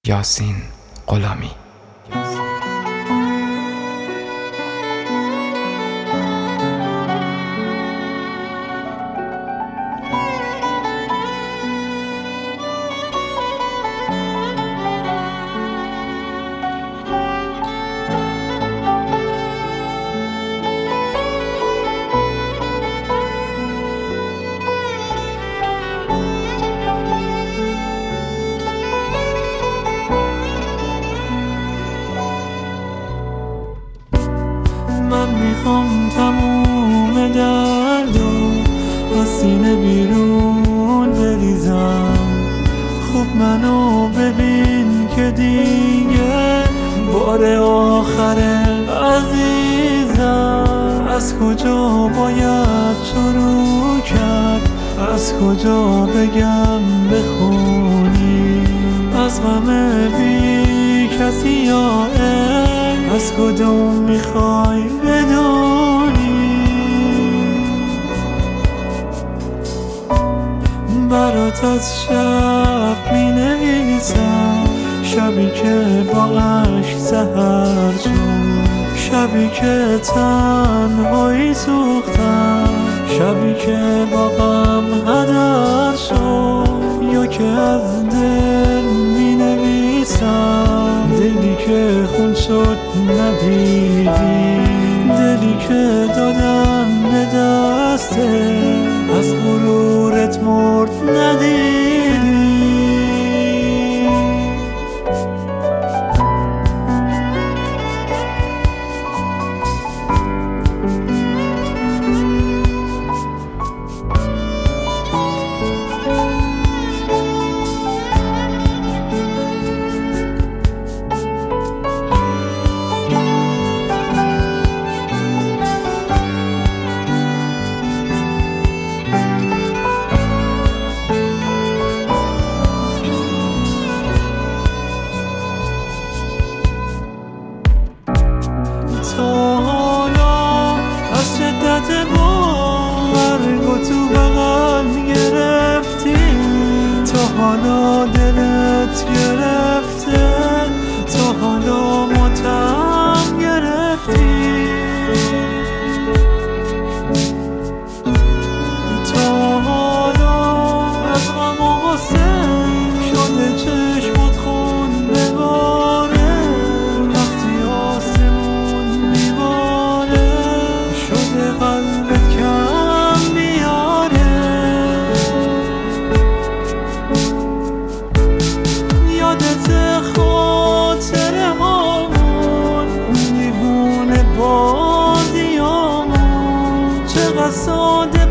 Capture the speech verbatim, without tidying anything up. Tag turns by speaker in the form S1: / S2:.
S1: یاسین غلامی.
S2: من میخوام تموم دردو از سینه بیرون بریزم. خوب منو ببین که دیگه بار آخره عزیزم. از کجا باید شروع کرد، از کجا بگم بخونی؟ از غم بی کسی یا از کدوم میخوای بدونی؟ برات از شب می نویسم، شبی که با عشق سحر شد، شبی که تنهایی سوختم، شبی که با غم هدر شد. یا که از دل می نویسم، دلی که خون شد ندیدی، دلی که دادم به دسته از غرورت مرد ندیدی. تا حالا از شدت مرگ و تو بغل گرفتی، تا حالا دلت گرفته، تا حالا ماتم گرفتی، تا حالا از غم و غصه شده چشمت خون بباره. قلبت کم بیاره، یادت خاطره هامون، دیوونه بازیامون، چقدر ساده